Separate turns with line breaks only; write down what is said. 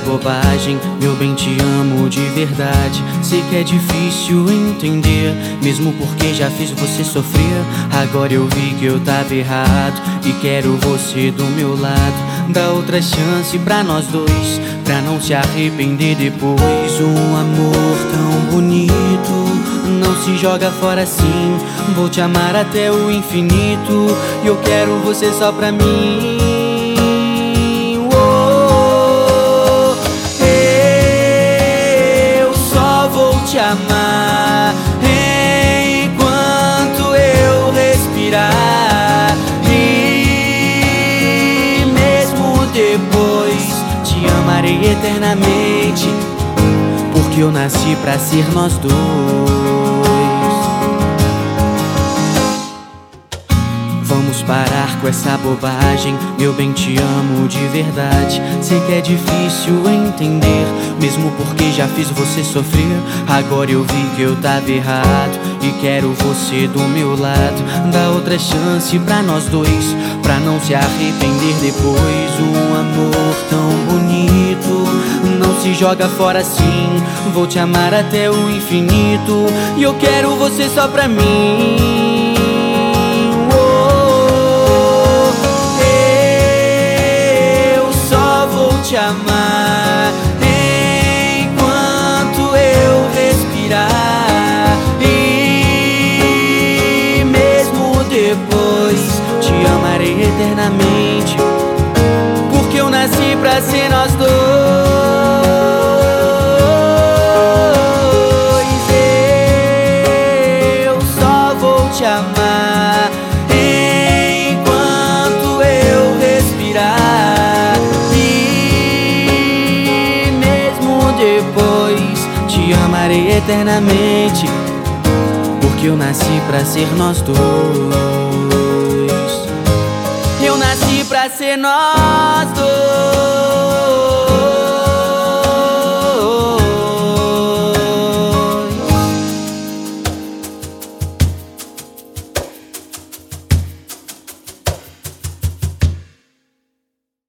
bobagem, meu bem, te amo de verdade. Sei que é difícil entender, mesmo porque já fiz você sofrer. Agora eu vi que eu tava errado e quero você do meu lado. Dá outra chance pra nós dois, pra não se arrepender depois. Um amor tão bonito não se joga fora assim. Vou te amar até o infinito e eu quero você só pra mim. Eu só vou te amar enquanto eu respirar, e mesmo depois te amarei eternamente, porque eu nasci pra ser nós dois. Vamos parar com essa bobagem, meu bem, te amo de verdade. Sei que é difícil entender, mesmo porque já fiz você sofrer. Agora eu vi que eu tava errado e quero você do meu lado. Dá outra chance pra nós dois, pra não se arrepender depois. Um amor tão bonito não se joga fora assim. Vou te amar até o infinito e eu quero você só pra mim. Te amar enquanto eu respirar, e mesmo depois te amarei eternamente, porque eu nasci pra ser nós dois. Eu só vou te amar enquanto eu respirar, depois te amarei eternamente, porque eu nasci pra ser nós dois. Eu nasci pra ser nós dois.